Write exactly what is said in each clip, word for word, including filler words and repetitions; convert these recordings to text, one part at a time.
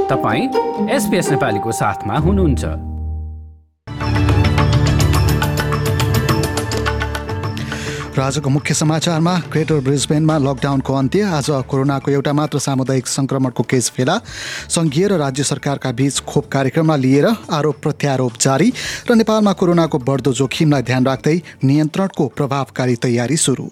तपाईं एसपीएस नेपालीको साथमा हुनुहुन्छ। र आजको मुख्य समाचारमा ग्रेटर ब्रिस्बेनमा लकडाउनको अन्त्य, आज कोरोनाको एउटा मात्र सामुदायिक संक्रमणको केस फेला, संघीय र राज्य सरकारका बीच खोप कार्यक्रममा लिएर आरोप प्रत्यारोप जारी र नेपालमा कोरोनाको बढ्दो जोखिमलाई ध्यान राख्दै नियन्त्रणको प्रभावकारी तयारी सुरु।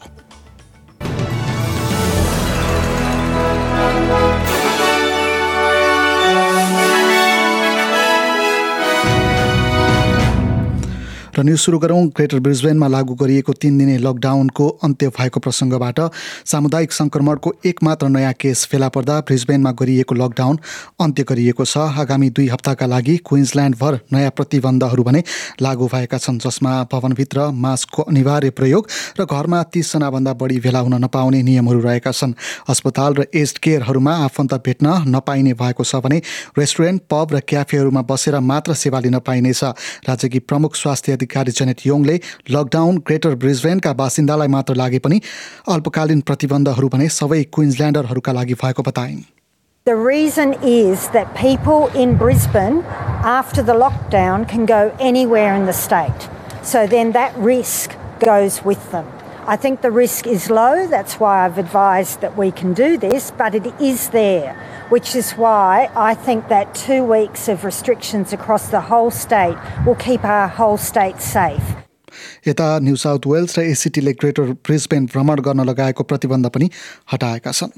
र न्युज सुरु गरौँ। ग्रेटर ब्रिस्बेनमा लागू गरिएको तीन दिने लकडाउनको अन्त्य भएको प्रसङ्गबाट सामुदायिक संक्रमणको एक मात्र नयाँ केस फेला पर्दा ब्रिस्बेनमा गरिएको लकडाउन अन्त्य गरिएको छ। आगामी दुई हप्ताका लागि क्विन्सल्यान्डभर नयाँ प्रतिबन्धहरू भने लागू भएका छन्, जसमा भवनभित्र मास्कको अनिवार्य प्रयोग र घरमा तीसजनाभन्दा बढी भेला हुन नपाउने नियमहरू रहेका छन्। अस्पताल र एज्ड केयरहरूमा आफन्त भेट्न नपाइने भएको छ भने रेस्टुरेन्ट, पब र क्याफेहरूमा बसेर मात्र सेवा लिन पाइनेछ। राज्यकी प्रमुख स्वास्थ्य अधिकारी जेनेट योङले लकडाउन ग्रेटर ब्रिस्बेनका बासिन्दालाई मात्र लागे पनि अल्पकालीन प्रतिबन्धहरू भने सबै क्विन्सल्यान्डरहरूका लागि भएको बताइन्। The reason is that people in Brisbane after the lockdown can go anywhere in the state. So then that risk goes with them. I think the risk is low, that's why I've advised that we can do this, but it is there, which is why I think that two weeks of restrictions across the whole state will keep our whole state safe. यता New South Wales र एसिटीले greater Brisbane भ्रमण गर्न लगाएको प्रतिबन्ध पनि हटाएका छन्।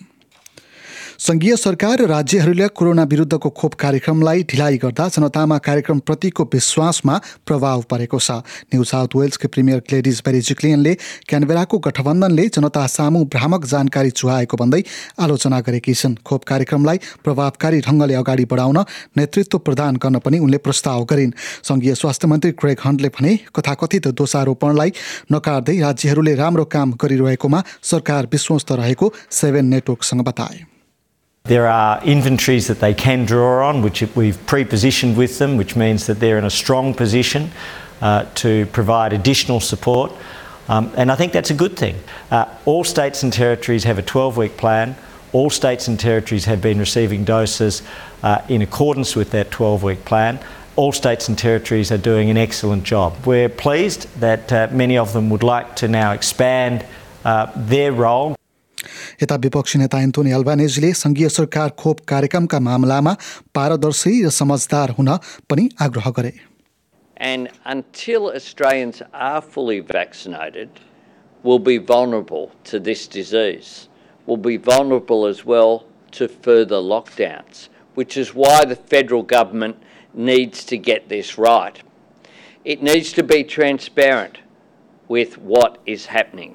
संघीय सरकार र राज्यहरूले कोरोना विरुद्धको खोप कार्यक्रमलाई ढिलाइ गर्दा जनतामा कार्यक्रमप्रतिको विश्वासमा प्रभाव परेको छ। न्यू साउथ वेल्सको प्रिमियर ग्लेडिस बेरिजिक्लियनले क्यानबेराको गठबन्धनले जनता सामु भ्रामक जानकारी चुहाएको भन्दै आलोचना गरेकी छन्। खोप कार्यक्रमलाई प्रभावकारी ढङ्गले अगाडि बढाउन नेतृत्व प्रदान गर्न पनि उनले प्रस्ताव गरिन्। संघीय स्वास्थ्य मन्त्री क्रेग हन्टले भने कथाकथित दोषारोपणलाई नकार्दै राज्यहरूले राम्रो काम गरिरहेकोमा सरकार विश्वस्त रहेको सेभेन नेटवर्कसँग बताए। There are inventories that they can draw on, which we've pre-positioned with them, which means that they're in a strong position uh, to provide additional support. Um, and I think that's a good thing. Uh, all states and territories have a twelve-week plan. All states and territories have been receiving doses uh, in accordance with that twelve-week plan. All states and territories are doing an excellent job. We're pleased that uh, many of them would like to now expand uh, their role. यता विपक्षी नेता Anthony अल्बानेजीले संघीय सरकार खोप कार्यक्रमका मामलामा पारदर्शी र समझदार हुन पनि आग्रह गरे। And until Australians are fully vaccinated, we'll be vulnerable to this disease. We'll be vulnerable as well to further lockdowns, which is why the federal government needs to get this right. It needs to be transparent with what is happening.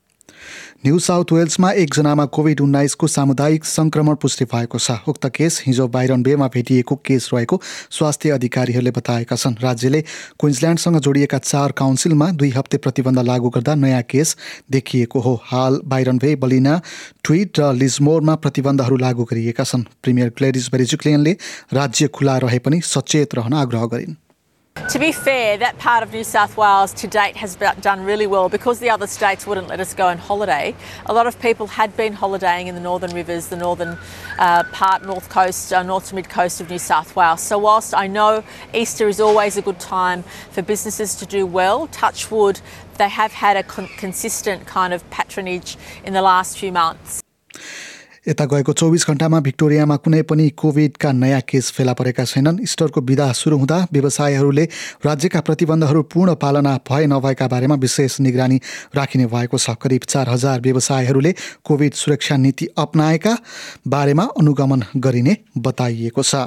New South वेल्समा एकजनामा covid उन्नाइसको सामुदायिक संक्रमण पुष्टि भएको छ। उक्त case हिजो बाइरन बेमा भेटिएको केस रहेको स्वास्थ्य अधिकारीहरूले बताएका छन्। राज्यले क्विन्सल्यान्डसँग जोडिएका चार काउन्सिलमा दुई हप्ते प्रतिबन्ध लागू गर्दा नयाँ केस देखिएको हो। हाल बाइरन बे, बलिना, ट्विट र लिजमोरमा प्रतिबन्धहरू लागू गरिएका छन्। प्रिमियर ग्लेडिस बेरिजिक्लियनले राज्य खुला रहे पनि सचेत रहन आग्रह गरिन्। To be fair, that part of New South Wales to date has done really well because the other states wouldn't let us go on holiday. A lot of people had been holidaying in the Northern Rivers, the northern uh, part, north coast, uh, north to mid coast of New South Wales. So whilst I know Easter is always a good time for businesses to do well, touch wood, they have had a con- consistent kind of patronage in the last few months. यता गएको चौबिस घण्टामा भिक्टोरियामा कुनै पनि कोभिडका नयाँ case फेला परेका छैनन्। इस्टरको बिदा सुरु हुँदा व्यवसायहरूले राज्यका प्रतिबन्धहरू पूर्ण पालना भए नभएका बारेमा विशेष निगरानी राखिने भएको छ। करिब चार हजार व्यवसायहरूले कोभिड सुरक्षा नीति अपनाएका बारेमा अनुगमन गरिने बताइएको छ।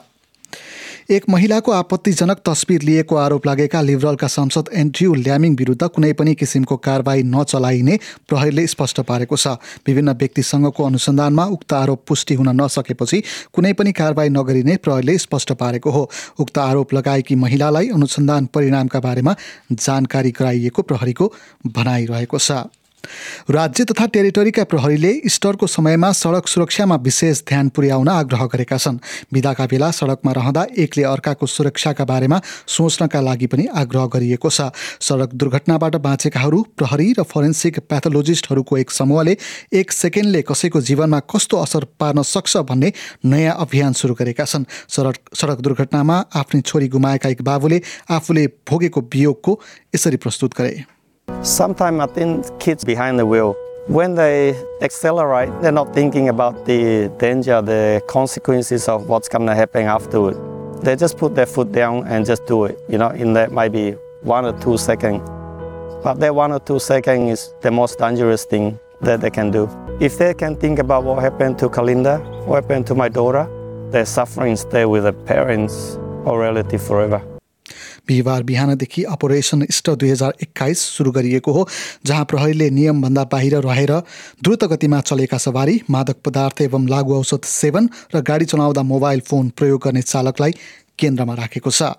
एक महिलाको आपत्तिजनक तस्बिर लिएको आरोप लागेका लिबरलका सांसद एन्ड्रयू ल्यामिङ विरुद्ध कुनै पनि किसिमको कारबाही नचलाइने प्रहरीले स्पष्ट पारेको छ। विभिन्न व्यक्तिसँगको अनुसन्धानमा उक्त आरोप पुष्टि हुन नसकेपछि कुनै पनि कारबाही नगरिने प्रहरीले स्पष्ट पारेको हो। उक्त आरोप लगाएकी महिलालाई अनुसन्धान परिणामका बारेमा जानकारी गराइएको प्रहरीको भनाइरहेको छ। राज्य तथा टेरिटोरीका प्रहरीले इस्टरको समयमा सडक सुरक्षामा विशेष ध्यान पुर्याउन आग्रह गरेका छन्। बिदाका बेला सडकमा रहँदा एकले अर्काको सुरक्षाका बारेमा सोच्नका लागि पनि आग्रह गरिएको छ। सडक दुर्घटनाबाट बाँचेकाहरू, प्रहरी र फोरेन्सिक प्याथोलोजिस्टहरूको एक समूहले एक सेकेन्डले कसैको जीवनमा कस्तो असर पार्न सक्छ भन्ने नयाँ अभियान सुरु गरेका छन्। सडक सडक दुर्घटनामा आफ्नी छोरी गुमाएका एक बाबुले आफूले भोगेको वियोगको यसरी प्रस्तुत गरे। Sometimes I think kids behind the wheel, when they accelerate, they're not thinking about the danger, the consequences of what's going to happen afterward. They just put their foot down and just do it, you know, in that maybe one or two seconds. But that one or two seconds is the most dangerous thing that they can do. If they can think about what happened to Kalinda, what happened to my daughter, their suffering stay with their parents or relative forever. बिहिबार बिहानदेखि operation Easter दुई हजार एक्काइस सुरु गरिएको हो, जहाँ प्रहरीले नियमभन्दा बाहिर रहेर द्रुत गतिमा चलेका सवारी, मादक पदार्थ एवं लागु औषध सेवन र गाडी चलाउँदा मोबाइल फोन प्रयोग गर्ने चालकलाई केन्द्रमा राखेको छ।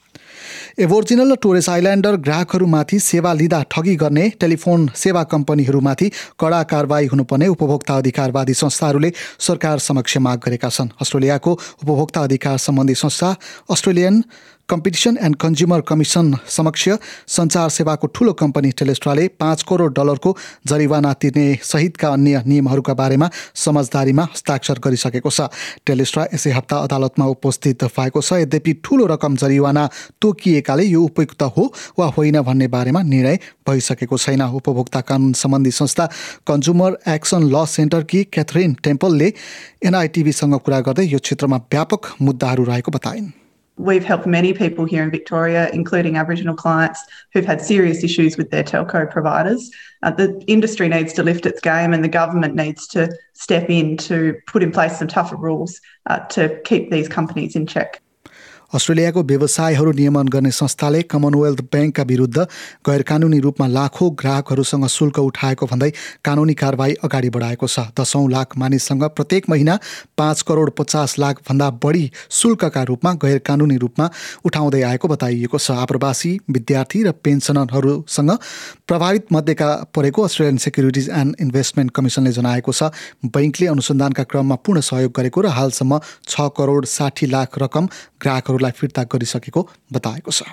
एबोर्जिनल र टोरेस आइल्यान्डर ग्राहकहरूमाथि सेवा लिँदा ठगी गर्ने टेलिफोन सेवा कम्पनीहरूमाथि कडा कारबाही हुनुपर्ने उपभोक्ता अधिकारवादी संस्थाहरूले सरकार समक्ष माग गरेका छन्। अस्ट्रेलियाको उपभोक्ता अधिकार सम्बन्धी संस्था Australian competition and consumer commission समक्ष सञ्चार सेवाको ठूलो कम्पनी टेलिस्ट्राले पाँच करोड डलरको जरिवाना तिर्ने सहितका अन्य नियमहरूका बारेमा समझदारीमा हस्ताक्षर गरिसकेको छ। टेलिस्ट्रा यसै हप्ता अदालतमा उपस्थित भएको छ। यद्यपि ठूलो रकम जरिवाना तोकिएकाले यो उपयुक्त हो वा होइन भन्ने बारेमा निर्णय भइसकेको छैन। उपभोक्ता कानुन सम्बन्धी संस्था कन्ज्युमर एक्सन ल सेन्टरकी क्याथरिन टेम्पलले एनआईटिभीसँग कुरा गर्दै यो क्षेत्रमा व्यापक मुद्दाहरू रहेको बताइन्। We've helped many people here in Victoria, including Aboriginal clients who've had serious issues with their telco providers. Uh, the industry needs to lift its game and the government needs to step in to put in place some tougher rules uh, to keep these companies in check. अस्ट्रेलियाको व्यवसायहरू नियमन गर्ने संस्थाले Commonwealth ब्याङ्कका विरुद्ध गैरकानुनी रूपमा लाखौं ग्राहकहरूसँग शुल्क उठाएको भन्दै कानुनी कारबाही अगाडि बढाएको छ। दशौं लाख मानिससँग प्रत्येक महिना पाँच करोड पचास लाख भन्दा बढी शुल्कका रूपमा गैरकानुनी रूपमा उठाउँदै आएको बताइएको छ। आप्रवासी, विद्यार्थी र पेन्सनरहरूसँग प्रभावित मध्येका परेको अस्ट्रेलियन सेक्युरिटिज एन्ड इन्भेस्टमेन्ट कमिसनले जनाएको छ। बैंकले अनुसन्धानका क्रममा पूर्ण सहयोग गरेको र हालसम्म छ करोड साठी लाख रकम ग्राहकहरू फिर्ता गरिसकेको बताएको छ।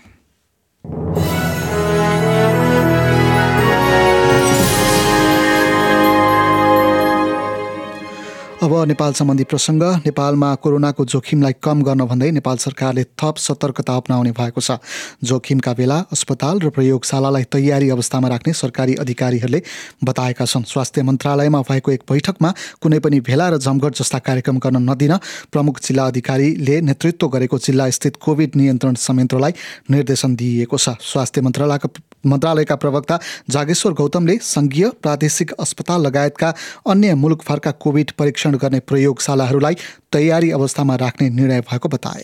अब नेपाल सम्बन्धी प्रसङ्ग। नेपालमा कोरोनाको जोखिमलाई कम गर्न भन्दै नेपाल सरकारले थप सतर्कता अपनाउने भएको छ। जोखिमका बेला अस्पताल र प्रयोगशालालाई तयारी अवस्थामा राख्ने सरकारी अधिकारीहरूले बताएका छन्। स्वास्थ्य मन्त्रालयमा भएको एक बैठकमा कुनै पनि भेला र जमघट जस्ता कार्यक्रम गर्न नदिन प्रमुख जिल्ला अधिकारीले नेतृत्व गरेको जिल्ला स्थित कोभिड नियन्त्रण संयन्त्रलाई निर्देशन दिइएको छ। स्वास्थ्य मन्त्रालयका मन्त्रालयका प्रवक्ता जागेश्वर गौतमले संघीय प्रादेशिक अस्पताल लगायतका अन्य मुलुक फर्का कोभिड परीक्षण गर्ने प्रयोगशालाहरूलाई तयारी अवस्थामा राख्ने निर्णय भएको बताए।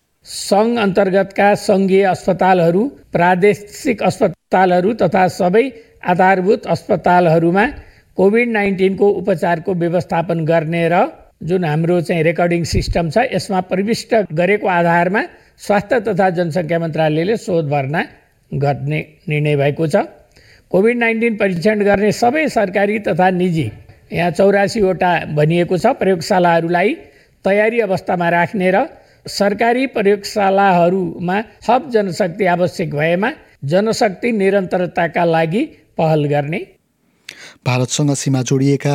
संघ अन्तर्गतका संघीय अस्पतालहरू, प्रादेशिक अस्पतालहरू तथा सबै आधारभूत अस्पतालहरूमा कोभिड नाइन्टिनको उपचारको व्यवस्थापन गर्ने र जुन हाम्रो चाहिँ रेकर्डिङ सिस्टम छ यसमा प्रविष्ट गरेको आधारमा स्वास्थ्य तथा जनसङ्ख्या मन्त्रालयले शोध भर्ना गर्ने निर्णय भएको छ। कोभिड नाइन्टिन परीक्षण गर्ने सबै सरकारी तथा निजी यहाँ चौरासीवटा भनिएको छ प्रयोगशालाहरूलाई तयारी अवस्थामा राख्ने र सरकारी प्रयोगशालाहरूमा थप जनशक्ति आवश्यक भएमा जनशक्ति निरन्तरताका लागि पहल गर्ने। भारतसँग सीमा जोडिएका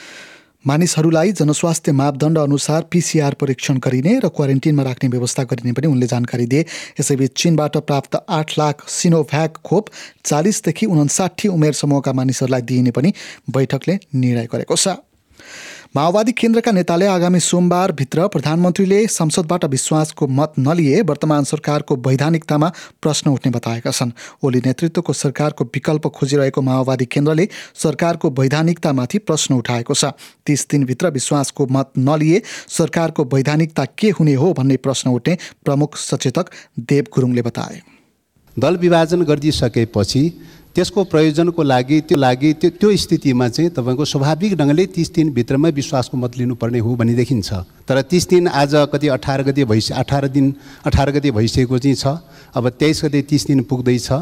मानिसहरूलाई जनस्वास्थ्य मापदण्ड अनुसार पीसीआर परीक्षण गरिने र क्वारेन्टिनमा राख्ने व्यवस्था गरिने पनि उनले जानकारी दिए। यसैबीच चीनबाट प्राप्त आठ लाख सिनोभ्याक खोप चालीसदेखि उन्साठी उमेर समूहका मानिसहरूलाई दिइने पनि बैठकले निर्णय गरेको छ। माओवादी केन्द्रका नेताले आगामी सोमबारभित्र प्रधानमन्त्रीले संसदबाट विश्वासको मत नलिए वर्तमान सरकारको वैधानिकतामा प्रश्न उठ्ने बताएका छन्। ओली नेतृत्वको सरकारको विकल्प खोजिरहेको माओवादी केन्द्रले सरकारको वैधानिकतामाथि प्रश्न उठाएको छ। तीस दिनभित्र विश्वासको मत नलिए सरकारको वैधानिकता के हुने हो भन्ने प्रश्न उठ्ने प्रमुख सचेतक देव गुरुङले बताए। दल विभाजन गरिदिसकेपछि त्यसको प्रयोजनको लागि त्यो लागि त्यो त्यो स्थितिमा चाहिँ तपाईँको स्वाभाविक ढङ्गले तीस दिनभित्रमै विश्वासको मत लिनुपर्ने हो भन्ने देखिन्छ। तर तीस दिन आज कति अठार गते भइस अठार दिन अठार गते भइसकेको चाहिँ छ। अब तेइस गते तीस दिन पुग्दैछ।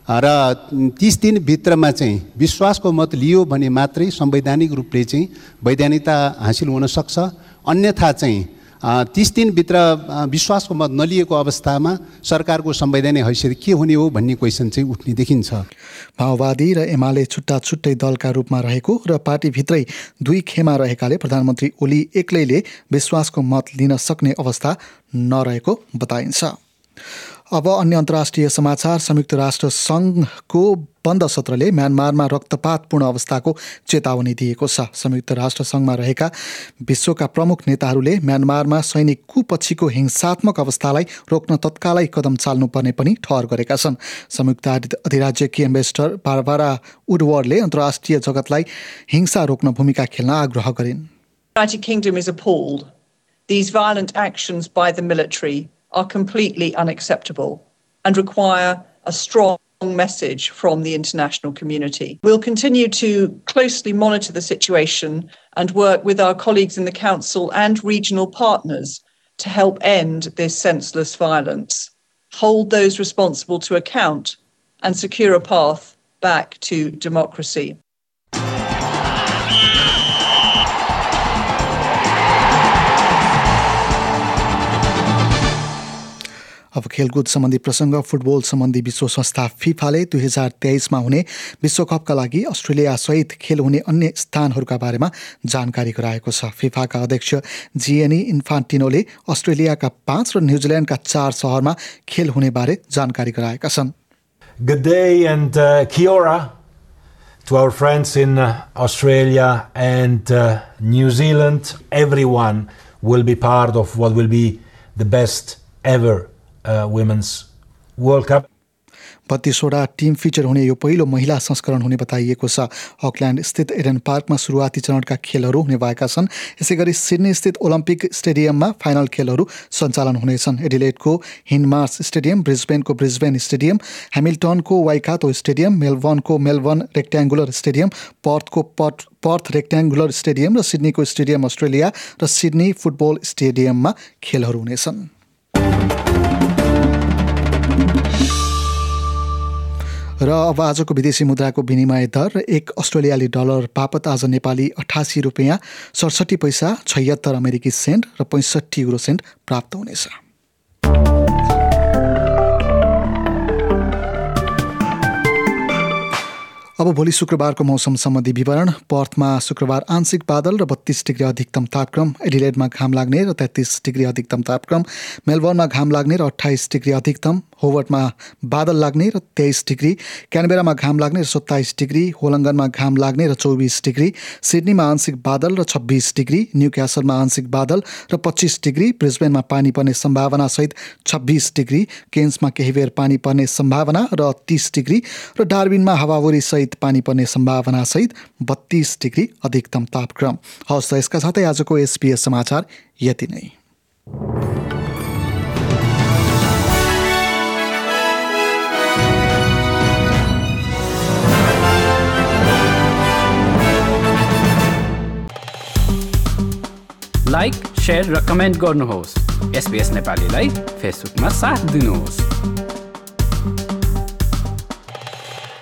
र तीस दिनभित्रमा चाहिँ विश्वासको मत लियो भने मात्रै संवैधानिक रूपले चाहिँ वैधानिकता हासिल हुन सक्छ। अन्यथा चाहिँ तीस दिनभित्र विश्वासको मत नलिएको अवस्थामा सरकारको संवैधानिक हैसियत के हुने हो भन्ने क्वेसन चाहिँ उठ्ने देखिन्छ। माओवादी र एमाले छुट्टा छुट्टै दलका रूपमा रहेको र पार्टीभित्रै दुई खेमा रहेकाले प्रधानमन्त्री ओली एक्लैले विश्वासको मत लिन सक्ने अवस्था नरहेको बताइन्छ। अब अन्य अन्तर्राष्ट्रिय समाचार। संयुक्त राष्ट्र सङ्घको बन्द सत्रले म्यानमारमा रक्तपातपूर्ण अवस्थाको चेतावनी दिएको छ। संयुक्त राष्ट्र सङ्घमा रहेका विश्वका प्रमुख नेताहरूले म्यानमारमा सैनिक कुपछिको हिंसात्मक अवस्थालाई रोक्न तत्कालै कदम चाल्नुपर्ने पनि ठहर गरेका छन्। संयुक्त अधिराज्यकी एम्बेसडर बारबारा वुडवर्डले अन्तर्राष्ट्रिय जगतलाई हिंसा रोक्न भूमिका खेल्न आग्रह गरिन्। United Kingdom is appalled. These violent actions by the military are completely unacceptable and require a strong message from the international community. We'll continue to closely monitor the situation and work with our colleagues in the Council and regional partners to help end this senseless violence, hold those responsible to account, and secure a path back to democracy. अब खेलकुद सम्बन्धी प्रसङ्ग। Football सम्बन्धी विश्व संस्था फिफाले दुई हजार तेइसमा हुने विश्वकपका लागि अस्ट्रेलिया सहित खेल हुने अन्य स्थानहरूका बारेमा जानकारी गराएको छ। फिफाका अध्यक्ष जिएनी इन्फान्टिनोले अस्ट्रेलियाका पाँच र न्युजिल्यान्डका चार सहरमा खेल हुने बारे जानकारी गराएका छन्। Good day and uh, kia ora to our friends in uh, Australia and uh, New Zealand. Everyone will be part of what will be the best ever Uh, Women's World Cup. बत्तीसवटा team feature हुने यो पहिलो महिला संस्करण हुने बताइएको छ। Auckland स्थित एडन पार्कमा सुरुवाती चरणका खेलहरू हुने भएका छन्। यसै गरी सिडनी स्थित ओलम्पिक स्टेडियममा फाइनल खेलहरू सञ्चालन हुनेछन्। एडिलेडको हिन्डमार्स स्टेडियम, ब्रिस्बेनको ब्रिस्बेन स्टेडियम, ह्यामिल्टनको वाइकातो स्टेडियम, मेलबर्नको मेलबर्न रेक्ट्याङ्गुलर स्टेडियम, पर्थको पर्थ पर्थ रेक्ट्याङ्गुलर स्टेडियम र सिडनीको स्टेडियम अस्ट्रेलिया र सिडनी फुटबल स्टेडियममा खेलहरू हुनेछन्। र अब आजको विदेशी मुद्राको विनिमय दर। एक अस्ट्रेलियाली डलर बापत आज नेपाली अठासी रुपियाँ सडसठी पैसा छयत्तर अमेरिकी सेन्ट र पैँसठी युरो सेन्ट प्राप्त हुनेछ। अब भोलि शुक्रबारको मौसम सम्बन्धी विवरण। पर्थमा शुक्रबार आंशिक बादल र बत्तीस डिग्री अधिकतम तापक्रम, एडिलेडमा घाम लाग्ने र तेत्तीस डिग्री अधिकतम तापक्रम, मेलबर्नमा घाम लाग्ने र अट्ठाइस डिग्री अधिकतम, होवर्टमा बादल लाग्ने र तेइस डिग्री, क्यानबेरामा घाम लाग्ने र सत्ताइस डिग्री, होलङ्गनमा घाम लाग्ने र चौबिस डिग्री, सिडनीमा आंशिक बादल र छब्बिस डिग्री, न्युक्यासलमा आंशिक बादल र पच्चिस डिग्री, ब्रिस्बेनमा पानी पर्ने सम्भावना सहित छब्बिस डिग्री, केन्समा केही बेर पानी पर्ने सम्भावना र तीस डिग्री र डार्विनमा हावाहुरी सहित पानी पर्ने सम्भावना सहित बत्तीस डिग्री अधिकतम तापक्रम। हवस् त यसका साथै आजको एसपीएस समाचार यति नै। लाइक, शेयर र कमेन्ट गर्नुहोस्। एसपीएस नेपालीलाई फेसबुकमा साथ दिनुहोस्।